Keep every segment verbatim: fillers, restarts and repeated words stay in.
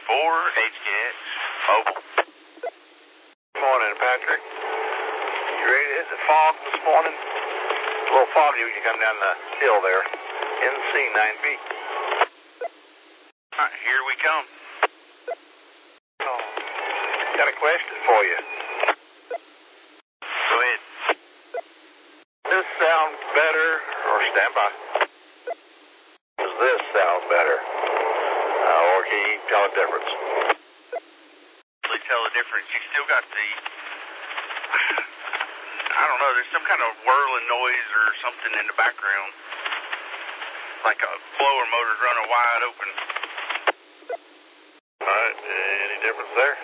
for H K X Mobile. Morning, Patrick. You ready to hit the fog this morning? It's a little foggy when you come down the hill there. N C nine B. All right, here we come. Oh, got a question for you. Go ahead. Does this sound better, or stand by? Does this sound better? Uh, or can you tell a difference? Really tell the difference. You still got the, I don't know, there's some kind of whirling noise or something in the background. Like a blower motor's running wide open. All right, any difference there?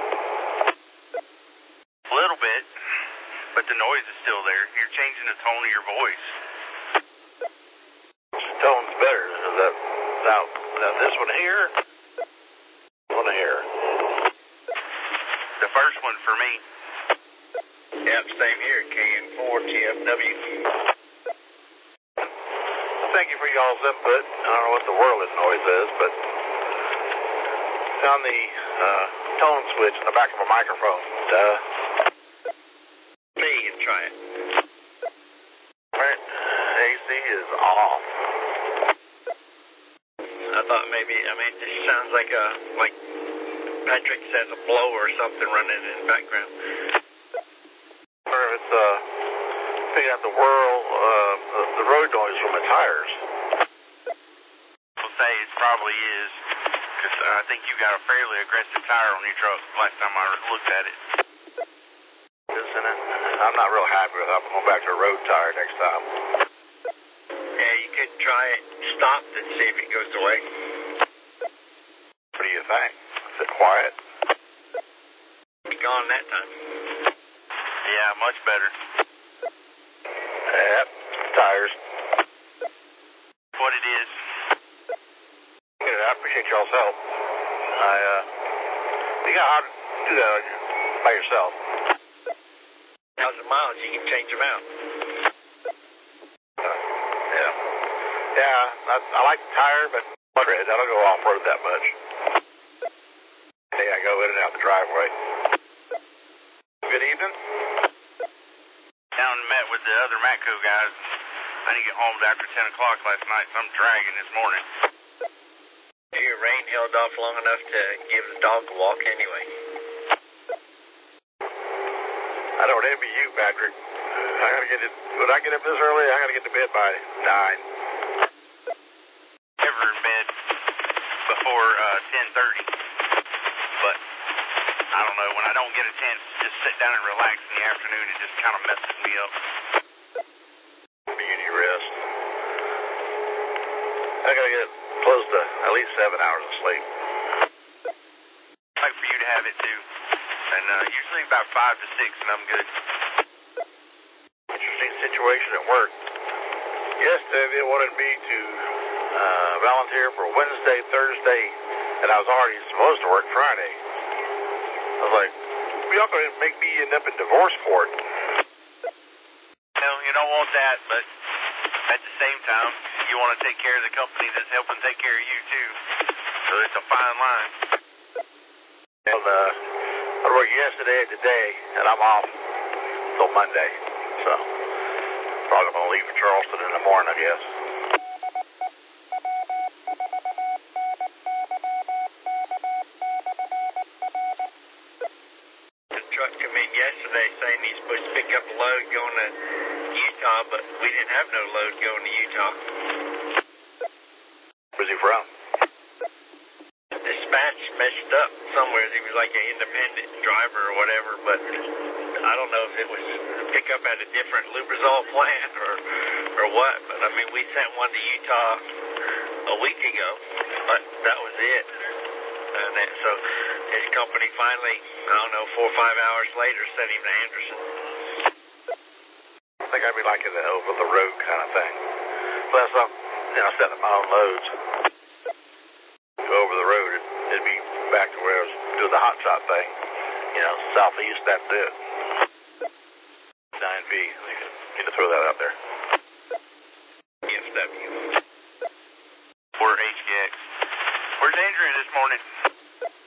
A little bit, but the noise is still there. You're changing the tone of your voice. Which tone's better? Is that, now, now this one here? One here. The first one for me. Yep, same here, K N four T F W. Thank you for y'all's input. I don't know what the whirling noise is, but found the uh, tone switch in the back of a microphone. Duh. See and try it. Alright, A C is off. I thought maybe, I mean, this sounds like a, like Patrick says, a blower or something running in the background. Or if it's uh, picking up the whirl, uh, the, the road noise from the tires. I'll say it probably is, because I think you got a fairly aggressive tire on your truck last time I looked at it. Isn't it? I'm not real happy with it. I'm going back to a road tire next time. Yeah, you could try it, stop and see if it goes away. What do you think? Is it quiet? Be gone that time. Yeah, much better. Yep, tires. What it is. Good, I appreciate y'all's help. I, uh, you got how to do that by yourself. Thousand miles, you can change them out. Uh, yeah. Yeah, I, I like the tire, but I don't go off-road that much. Hey, I go in and out the driveway. Good evening. Down and met with the other Matco guys. I didn't get home after ten o'clock last night, so I'm dragging this morning. Your rain held off long enough to give the dog a walk anyway. I don't envy you, Patrick. I gotta get it. When I get up this early, I gotta get to bed by nine. Never in bed before uh, ten thirty. But I don't know. When I don't get a chance to just sit down and relax in the afternoon, it just kind of messes me up. Beauty rest. I gotta get close to at least seven hours of sleep. I'd like for you to have it too. And uh, usually about five to six, and I'm good. Interesting situation at work. Yesterday they wanted me to uh, volunteer for Wednesday, Thursday, and I was already supposed to work Friday. I was like, y'all gonna make me end up in divorce court. No, you don't want that, but at the same time, you want to take care of the company that's helping take care of you too. So it's a fine line. And uh, I worked yesterday and today, and I'm off till Monday. So probably gonna leave for Charleston in the morning, I guess. The truck come in yesterday saying he's supposed to pick up a load going to Utah, but we didn't have no load going to Utah. Where's he from? Dispatch messed up somewhere. He was like an independent driver or whatever, but I don't know if it was a pickup at a different Lubrizol plant or or what. But I mean, we sent one to Utah a week ago, but that was it. And then, so his company finally, I don't know, four or five hours later sent him to Anderson. I think I'd be liking the over the road kind of thing. Plus, I'm, you know, setting up my own loads. Go over the road, it, it'd be back to where I was doing the hot shot thing. You know, southeast, that's it. nine B, you can need to throw that out there. Yes, W. Or H K X. Where's Andrea this morning?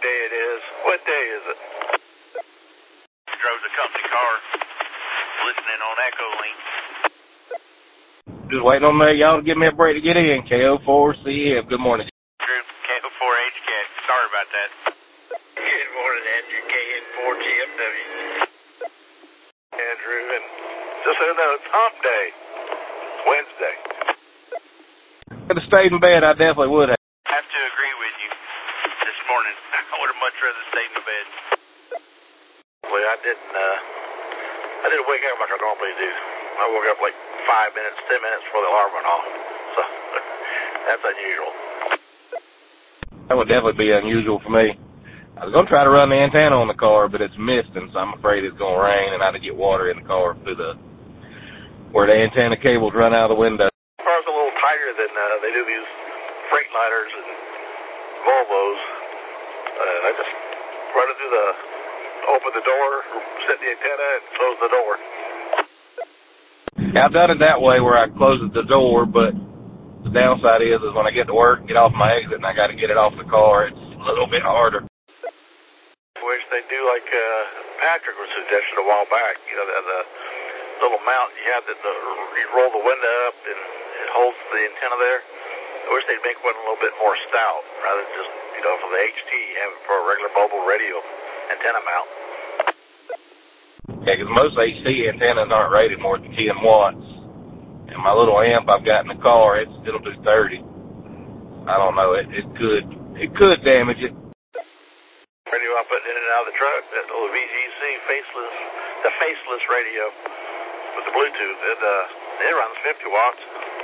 day it is. What day is it? Drove the company car, listening on Echolink. Just waiting on that y'all to give me a break to get in. K O four C F. Good morning. Drew, K O four H K. Sorry about that. Good morning, Andrew, K N four G F W. Andrew, and just so you know, it's hump day. Wednesday. If I'd have stayed in bed, I definitely would have. I have to agree with you this morning. I would have much rather stayed in the bed. Well, I didn't, uh, I didn't wake up like I normally do. I woke up like five minutes, ten minutes before the alarm went off. So, that's unusual. That would definitely be unusual for me. I was going to try to run the antenna on the car, but it's misting, so I'm afraid it's going to rain and I had to get water in the car through the, where the antenna cables run out of the window. The car's a little tighter than uh, they do these Freightliners and Volvos. Uh, I just run it through the, open the door, set the antenna, and close the door. Yeah, I've done it that way where I close the door, but the downside is, is when I get to work, get off my exit, and I got to get it off the car, it's a little bit harder. I wish they'd do like uh, Patrick was suggesting a while back, you know, the, the little mount you have that the, you roll the window up and it holds the antenna there. I wish they'd make one a little bit more stout rather than just, you know, for the H T, have it for a regular mobile radio antenna mount. Yeah, because most H T antennas aren't rated more than ten watts. And my little amp I've got in the car, it's, it'll do thirty. I don't know, it, it could it could damage it. Radio I put in and out of the truck, that little V G C faceless, the faceless radio with the Bluetooth, it, uh, it runs fifty watts.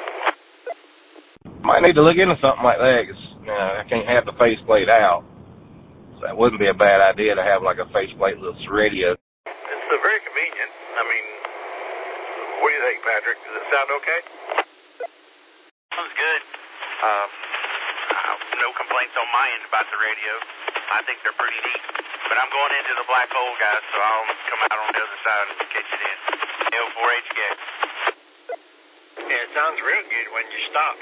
Might need to look into something like that, because you know, I can't have the faceplate out. So that wouldn't be a bad idea to have like a faceplate-less radio. It's uh, very convenient. I mean, what do you think, Patrick? Does it sound okay? Sounds good. Uh, no complaints on my end about the radio. I think they're pretty neat. But I'm going into the black hole, guys, so I'll come out on the other side and catch it in. K O four H K. Yeah, it sounds real good when you stop.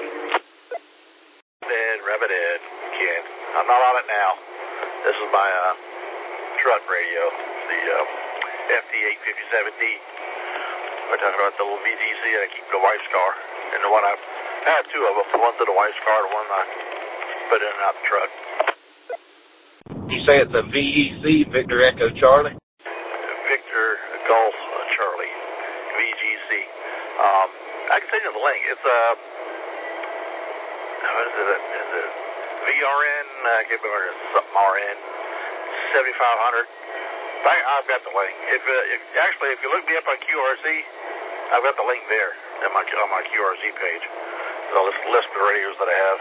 Dead, rabbit head, kid. I'm not on it now. This is my uh, truck radio, the uh, F T eight fifty-seven D. We're talking about the little V G C I keep in the wife's car. And the one I, I have two of them. The one's in the wife's car, the one I put in and out the truck. You say it's a V E C, Victor Echo Charlie? Victor Golf uh, Charlie, V G C. Um, I can send you the link. It's a, uh, what is it? Is it V R N? I can't remember. It's something R N. seventy-five hundred. I, I've got the link. If, uh, if actually, if you look me up on Q R Z, I've got the link there on my on my Q R Z page. I'll list list the radios that I have.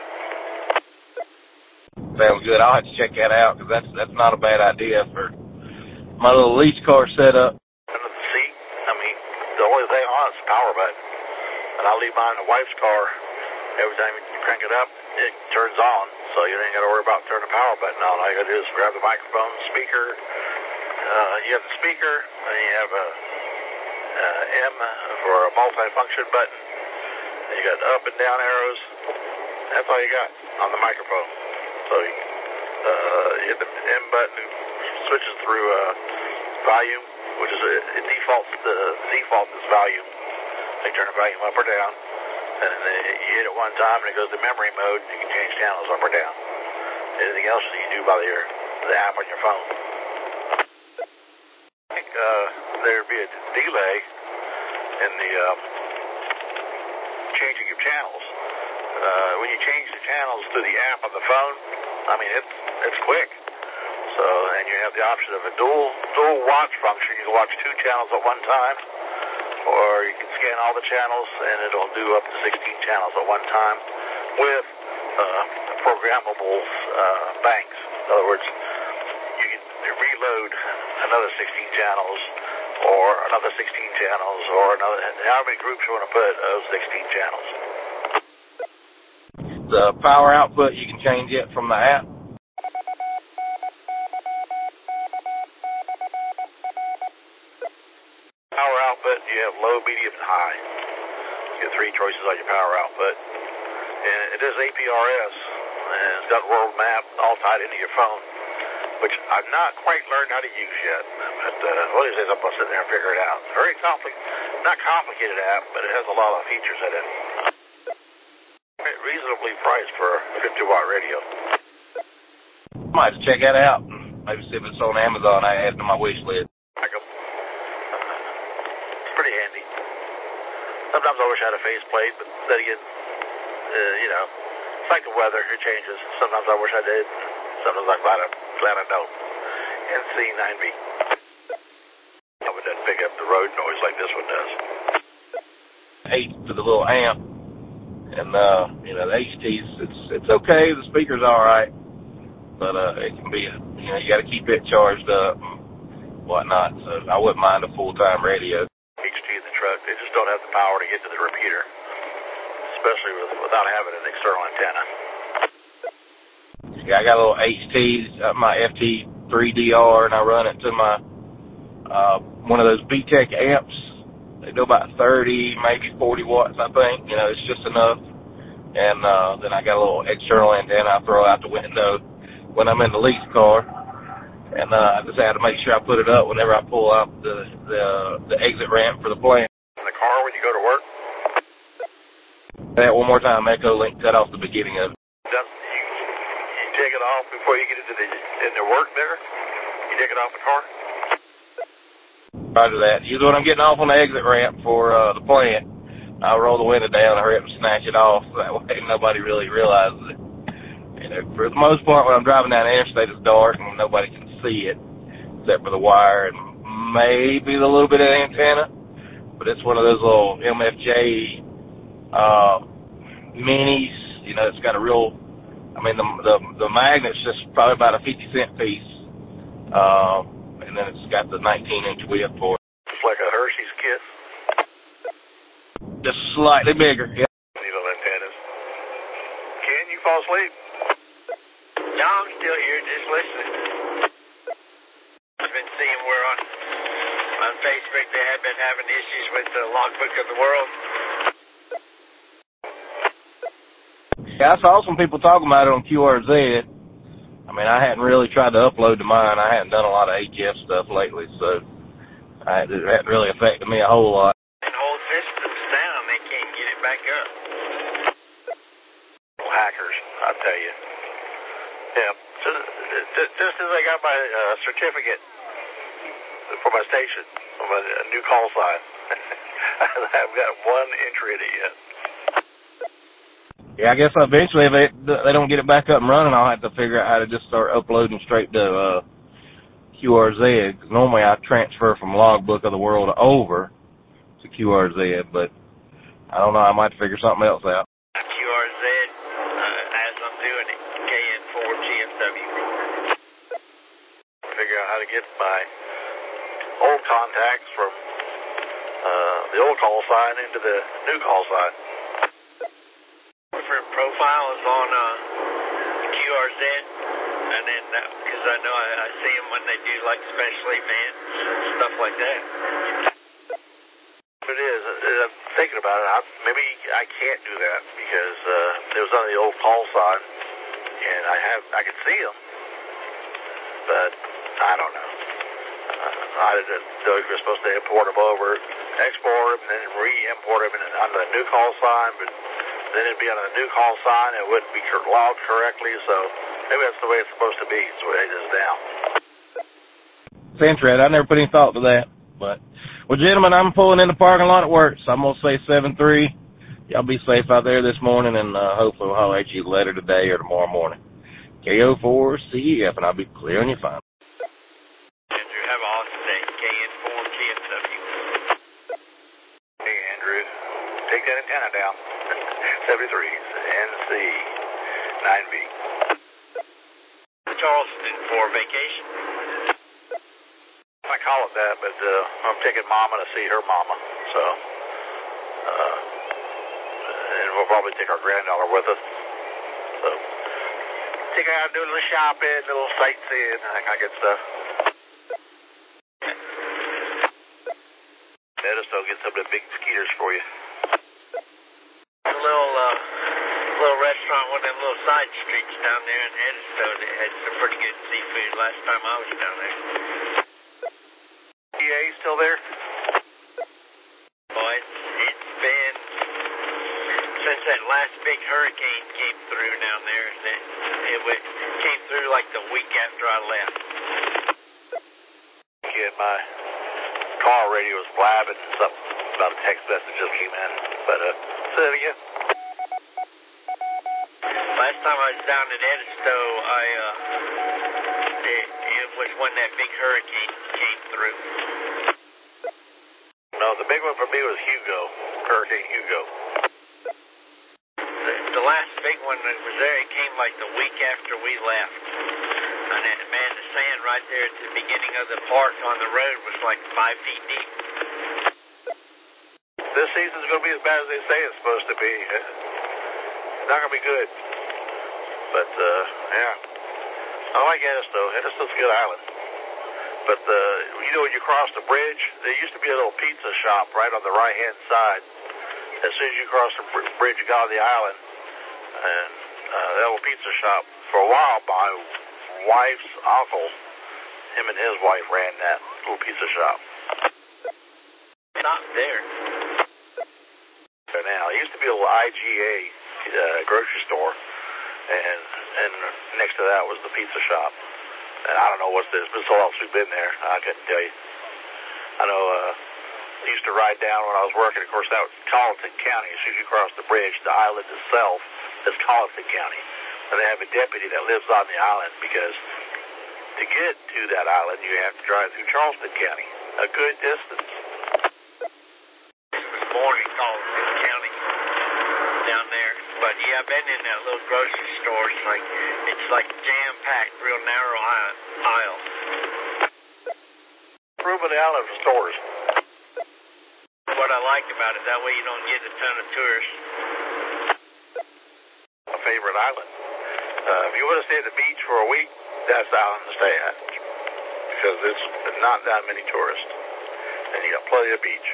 Sounds good. I'll have to check that out because that's that's not a bad idea for my little lease car setup. Under the seat, I mean, the only thing on it's the power button, and I leave mine in the wife's car. Every time you crank it up, it turns on, so you ain't got to worry about turning the power button on. All you got to do is grab the microphone, speaker. Uh, you have the speaker, and you have a uh, M for a multi-function button. And you got up and down arrows. That's all you got on the microphone. So you, uh, you hit the M button, it switches through uh, volume, which is a, it defaults the default is volume. So you turn the volume up or down, and then you hit it one time, and it goes to memory mode. And you can change channels up or down. Anything else you can do by the, the app on your phone. I think uh, there'd be a delay in the um, changing of channels. Uh, when you change the channels through the app on the phone, I mean, it's it's quick. So, and you have the option of a dual dual watch function. You can watch two channels at one time, or you can scan all the channels, and it'll do up to sixteen channels at one time with uh, programmable uh, banks. In other words, you can reload another sixteen channels, or another sixteen channels, or another, how many groups you want to put of sixteen channels. The power output, you can change it from the app. Power output, you have low, medium, and high. You have three choices on your power output. And it is A P R S, and it's got world map all tied into your phone. which I've not quite learned how to use yet. But uh, one of these days I'm going to sit there and figure it out. Very complicated, not complicated app, but it has a lot of features in it. Reasonably priced for a fifty watt radio. I might have to check that out. Maybe see if it's on Amazon. I add it to my wish list. Like a, it's pretty handy. Sometimes I wish I had a faceplate, but then again, uh, you know, it's like the weather. It changes. Sometimes I wish I did. Sometimes I'm glad I, glad I don't. N C nine B. I would not pick up the road noise like this one does. Eight to the little amp. And, uh, you know, the H T's, it's it's okay. The speaker's all right. But uh, it can be, you know, you got to keep it charged up and whatnot. So I wouldn't mind a full-time radio. H T in the truck, they just don't have the power to get to the repeater, especially with, without having an external antenna. Yeah, I got a little H T's, uh, my F T three D R, and I run it to my, uh, one of those B TEC amps. They do about thirty, maybe forty watts, I think. You know, it's just enough. And uh, then I got a little external antenna I throw out the window when I'm in the lease car. And uh, I just had to make sure I put it up whenever I pull out the the, the exit ramp for the plant. In the car when you go to work? Say that one more time. Echo Link cut off the beginning of it. You, you take it off before you get into the, into work there? You take it off the car? Roger that. Usually when I'm getting off on the exit ramp for uh, the plant, I'll roll the window down and hurry up and snatch it off. That way nobody really realizes it. You know, for the most part, when I'm driving down the interstate, it's dark and nobody can see it except for the wire and maybe the little bit of the antenna. But it's one of those little M F J uh, minis. You know, it's got a real, I mean, the the, the magnet's just probably about a fifty cent piece. Uh, and then it's got the nineteen inch width for it. Just like a Hershey's Kiss? Just slightly bigger, yeah. Needle antennas. Can you fall asleep? No, I'm still here just listening. I've been seeing where on, on Facebook they have been having issues with the logbook of the world. Yeah, I saw some people talking about it on Q R Z. I mean, I hadn't really tried to upload to mine. I hadn't done a lot of H F stuff lately, so I, it hadn't really affected me a whole lot. And whole system's down. They can't get it back up. Hackers, I tell you. Yeah, just, just as I got my uh, certificate for my station, for my uh, new call sign, I haven't got one entry in it yet. Yeah, I guess eventually if they, they don't get it back up and running, I'll have to figure out how to just start uploading straight to uh, Q R Z. Cause normally I transfer from Logbook of the World over to Q R Z, but I don't know, I might figure something else out. Q R Z, uh, as I'm doing it, K N four G F W. Figure out how to get my old contacts from uh, the old call sign into the new call sign. Different profiles on uh, Q R Z, and then because uh, I know I, I see them when they do like special events and stuff like that. It is. I'm thinking about it. I, maybe I can't do that because uh, it was on the old call sign, and I have I can see them, but I don't know. Uh, I didn't know if you were supposed to import them over, export them, and then re-import them on the new call sign, but then it'd be on a new call sign. It wouldn't be logged correctly, so maybe that's the way it's supposed to be. It's the way it is now. It's interesting. I never put any thought to that. But, well, gentlemen, I'm pulling in the parking lot at work, so I'm going to say seven three. Y'all be safe out there this morning, and uh, hopefully we'll holler at you later today or tomorrow morning. K O four C E F, and I'll be clear on your phone. Andrew, have an awesome day. K N four G F W. Hey, Andrew, take that antenna down. seventy-three, N C nine B. Charleston for vacation. I call it that, but uh, I'm taking Mama to see her Mama, so, uh, and we'll probably take our granddaughter with us, so, take her out and do a little shopping, a little sightseeing, and that kind of good stuff. Let us know, get some of the big skeeters for you. A little, uh, little restaurant, one of them little side streets down there in Edisto that had some pretty good seafood last time I was down there. E A still there? Boy, it's, it's been since that last big hurricane came through down there. That it went, came through like the week after I left. Kid, my car radio was blabbing something about a text message just came in. But, uh, say that again. Last time I was down at Edisto, I, uh, it, it was when that big hurricane came through. No, the big one for me was Hugo, Hurricane Hugo. The, the last big one that was there, it came like the week after we left. And it, man, the sand right there at the beginning of the park on the road was like five feet deep. This season's going to be as bad as they say it's supposed to be. It's not going to be good. But, uh, yeah. I like Edisto. Edisto's a good island. But, uh, you know, when you cross the bridge, there used to be a little pizza shop right on the right-hand side. As soon as you cross the bridge, you got on the island. And uh, that little pizza shop, for a while, my wife's uncle, him and his wife ran that little pizza shop. Not there. Now, it used to be a little I G A uh, grocery store. And and next to that was the pizza shop. And I don't know what's this. It's been so long since we've been there. I couldn't tell you. I know uh, I used to ride down when I was working. Of course, that was Colleton County. As soon as you cross the bridge, the island itself is Colleton County. And they have a deputy that lives on the island because to get to that island, you have to drive through Charleston County, a good distance. I was born in Colleton County down there. But yeah, I've been in that little grocery store. It's like it's like jam-packed, real narrow aisle. Room of the island for stores. What I like about it, that way you don't get a ton of tourists. My favorite island. Uh, if you want to stay at the beach for a week, that's the island to stay at. Because there's not that many tourists. And you got plenty of beach.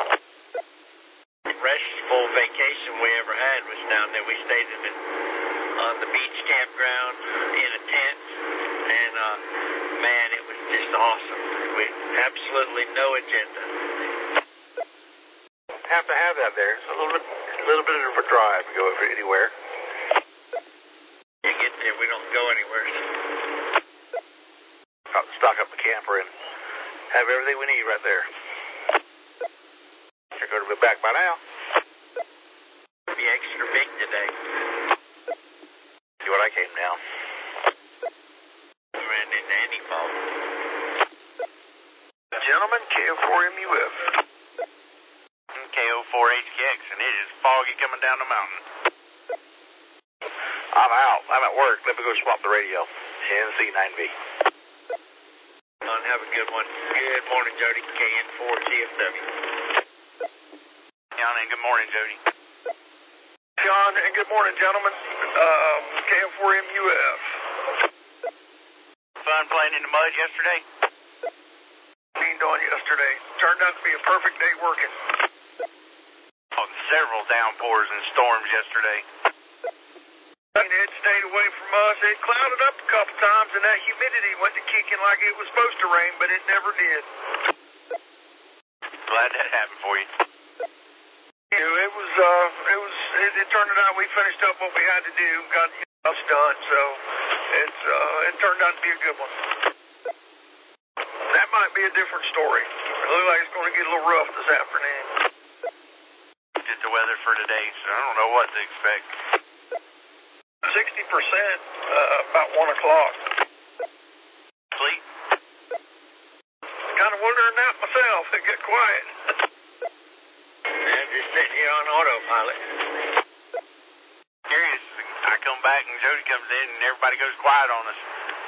Restful vacation we ever had was down there. We stayed in the, on the beach campground in a tent, and uh, man, it was just awesome. With absolutely no agenda. Have to have that there. It's a little bit, a little bit of a drive to go anywhere. You get there, we don't go anywhere. I'll stock up the camper and have everything we need right there. You're going to be back by now. Be extra big today. See what I came down. We ran into any fault. Gentlemen, K O four M U F. K O four H K X, and it is foggy coming down the mountain. I'm out. I'm at work. Let me go swap the radio. N C nine B. On, have a good one. Good morning, Jody. K N four T F W. John, and good morning, Jody. John, and good morning, gentlemen. Um, K O four M U F. Fun playing in the mud yesterday? Leaned on yesterday. Turned out to be a perfect day working. Oh, several downpours and storms yesterday. I mean, it stayed away from us. It clouded up a couple times, and that humidity went to kicking like it was supposed to rain, but it never did. Glad that happened for you. You know, it was, uh, it was, it, it turned out we finished up what we had to do, got us done, so it's, uh, it turned out to be a good one. That might be a different story. It looks like it's going to get a little rough this afternoon. Just the weather for today, so I don't know what to expect. sixty percent, uh, about one o'clock. Sleep? Kind of wondering that myself. It got quiet. I'm just sitting here on autopilot. Curious, I come back and Jody comes in and everybody goes quiet on us.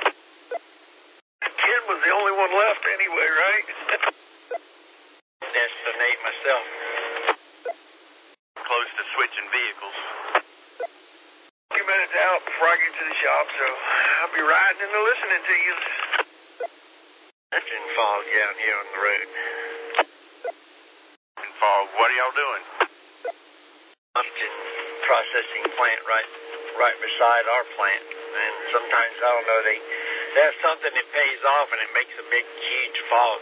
Ken was the only one left anyway, right? Destinate myself. Close to switching vehicles. A few minutes out before I get to the shop, so I'll be riding and listening to you. It's in fog down here on the road. In fog, what are y'all doing? I'm just processing plant right right beside our plant. And sometimes, I don't know, they, they have something that pays off and it makes a big, huge fog.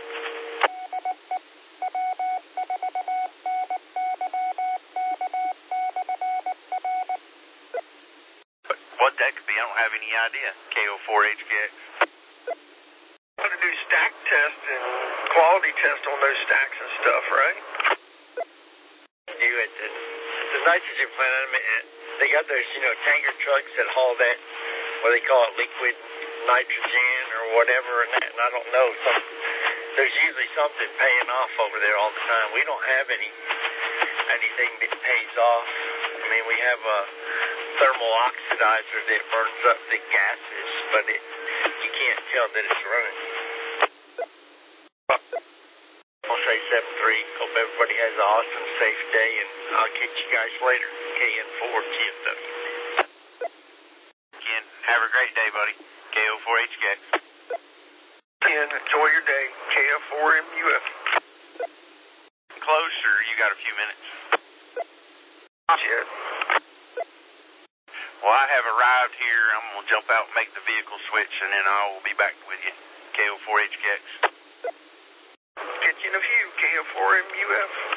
What that could be, I don't have any idea. K O four H K X. I'm going to do stack test and quality test on those stacks and stuff, right? Do it. And the nitrogen plant, I mean, they got those, you know, tanker trucks that haul that, what they call it, liquid nitrogen or whatever, and that, and I don't know. Some, there's usually something paying off over there all the time. We don't have any anything that pays off. I mean, we have a thermal oxidizer that burns up the gases, but it, you can't tell that it's running. I'll say seven three. Hope everybody has an awesome, safe day, and I'll catch you guys later. K N four T F W. Ken, have a great day, buddy. K O four H K X. Ken, enjoy your day. K F four M U F. Close, or you got a few minutes? Jet. Well, I have arrived here. I'm going to jump out and make the vehicle switch, and then I will be back with you. K O four H K X. Catch you in a few. K F four M U F.